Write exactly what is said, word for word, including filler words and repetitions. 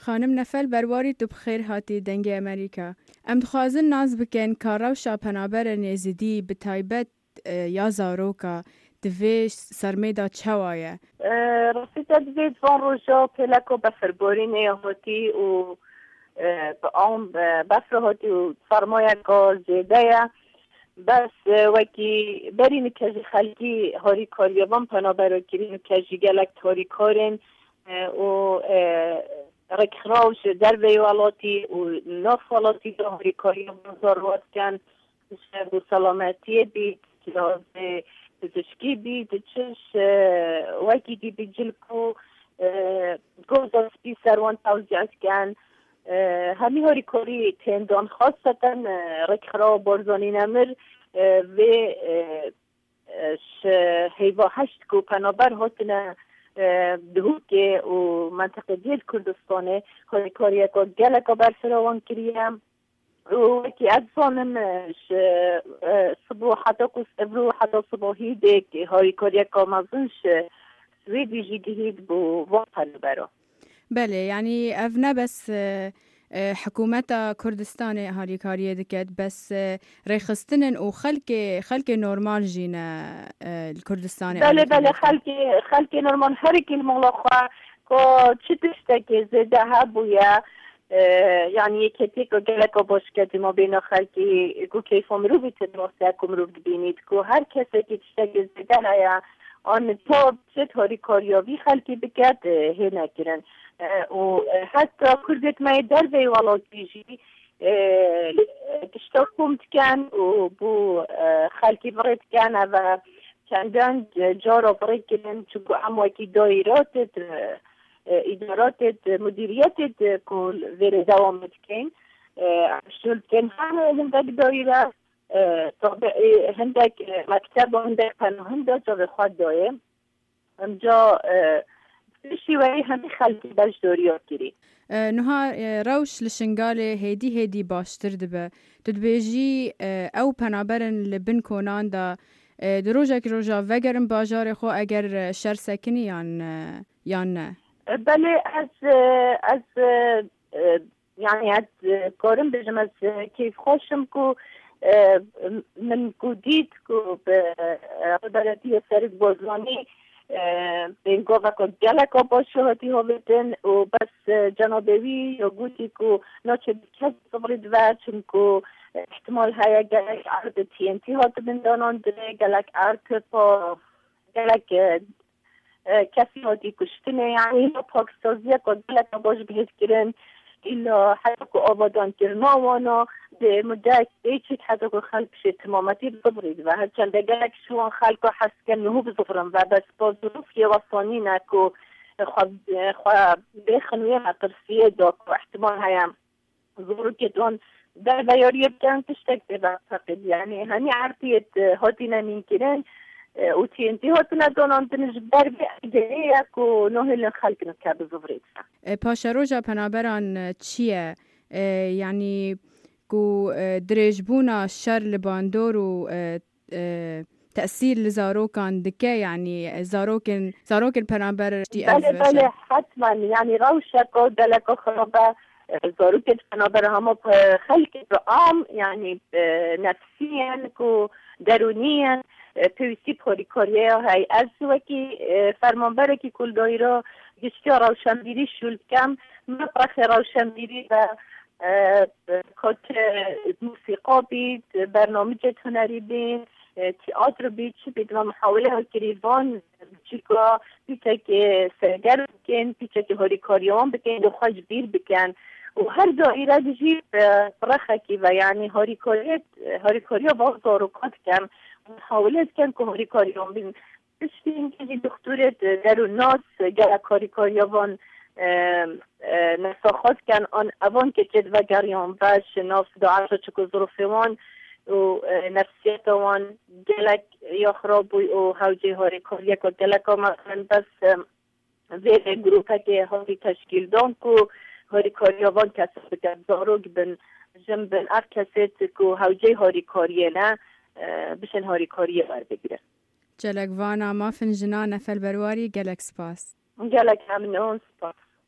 خانم نفل برواری تو بخیر هاتی دنگ امریکا. ام دخوازن ناز بکن که روشا پنابر نزدی به تایبت یا زاروکا دویش سرمیدا چوایه؟ راستا دوید وان روشا پلکو بفرباری نیاهاتی و به آن بفر هاتی و فرمایه که زیده بس وکی بری نکجی خلقی هاری کاریوان پنابر کری نکجی گلک هاری کارن و رکراوش در ویوالاتی و ناف والاتی در هاری کاریوان ضرورت کن و سلامتی بید کلاز پزشکی بید چش وکی دی بجلکو گوزا سپی سروان توزیعت کن همی هاری کاری تندان خواستن رکرا برزانی نمر و هیوا هشت کو پنابر هاتن دهوک و منطقه دیل کردستانه هاری کاری اکا گلک برسراوان کریم و که از زانم صبح حتی کس ابرو حتی صبحی دیک هاری کاری اکا مزنش سویدی جیگهید بو وان پنابرا. بله یعنی اف نه بس حکومت کردستان هاری کاریه دکت بس ریخستنن و خلق خلق نورمال جینا کردستان. بله بله خلق خلق نورمال هر کی ملاخا کو چتشته که زده ها بویا یعنی کتی کو گله کو باش که ما بین خلقی کو کیف امرو بیت درسته کوم رو ببینید کو هر کسی که چته که زده ها آن تو چه هاری کاریابی خلقی بکرد هی نکرن و حتی کردت مای در ویوالاتی جی کشتا کمت کن و بو خلقی برد کن و چندان جارا برد کن چون امواکی دایرات ادارات مدیریت کل ویر دوامت کن شلت کن همه هندک دایره هندک مکتب و هندک پناهنده جا به خود دایه همجا شیوهی همه خلقی برش دوریات گیری نها روش لشنگال هیدی هیدی باشتر دبه تدبیجی او پنابرن لبن کنان دا دروجک روژا وگرن باجار خو اگر شر سکنی یان یان نه؟ بله از از یعنی از کارم بجم از کیف خوشم کو من کو دید کو به بلدی سرک بازرانی بین گوه که گلک باشه هاتی ها بدن و بس جنابوی یا گوتی که ناچه بکس صبرید و چون که احتمال های گلک عرض تی ان تی هات بندانان داره گلک عرض پا گلک کسی هاتی کشتنه یعنی اینا پاکستازیه که گلک باش بهت کرن ایلا حتی که آبادان کرنا وانا ده مدت ایچید حتی که خلق شه تمامتی بزبرید و هرچند گلک شوان خلق حس کن نهو بزبرم و بس با ظروف یه وصانی نکو خواه بخنویه مطرسیه دا که احتمال هایم ظهور کتون در بیاری بکن تشتک ببن فقید یعنی همی عرفیت هاتی نمین کرن و تی انتی هاتو ندانان تنش بر بیعیده یک و نوهل خلق نکه بزبرید. پاشروجا پنابران چیه؟ یعنی کو درجبونا شر لباندور و تأثیر لزاروکان دکه یعنی زاروکن زاروکن پنابر بله بله حتما یعنی روشک و دلک خرابه زاروکن پنابر همه خلق عام یعنی نفسیاً کو درونیاً پیوستی پاری کاریه های از وکی فرمانبره که کل دایره گشتی روشنبیری شلد کم مطرح روشنبیری و کات موسیقا بید برنامه جت هنری بید تئاتر بید چی بید و محاوله ها کریوان چیکا پیچه که سرگر بکن پیچه که هاری کاریوان بکن و خواج بیر بکن و هر دائره دیجی فرخه کی و یعنی هاری کاریت هاری کاریا با زاروکات کم محاوله کن که هاری کاریوان بین بشتی اینکه دکتورت در و ناس گره کاری کاریوان نساخات کن آن اوان که جد و گریان بش ناس دعاشا چکو ظروفوان و نفسیت وان گلک یا خرابوی و حوجی هاری کاری که گلک مثلا بس زیر گروپه که هاری تشکیل دان که هاری کاریوان کسی بکن زاروگ بن جم بن اف کسی که حوجی هاری کاریه نه بشن هاری کاریه بر بگیره جلک وانا ما فنجنا نفل برواری گلک سپاس گلک همین اون سپاس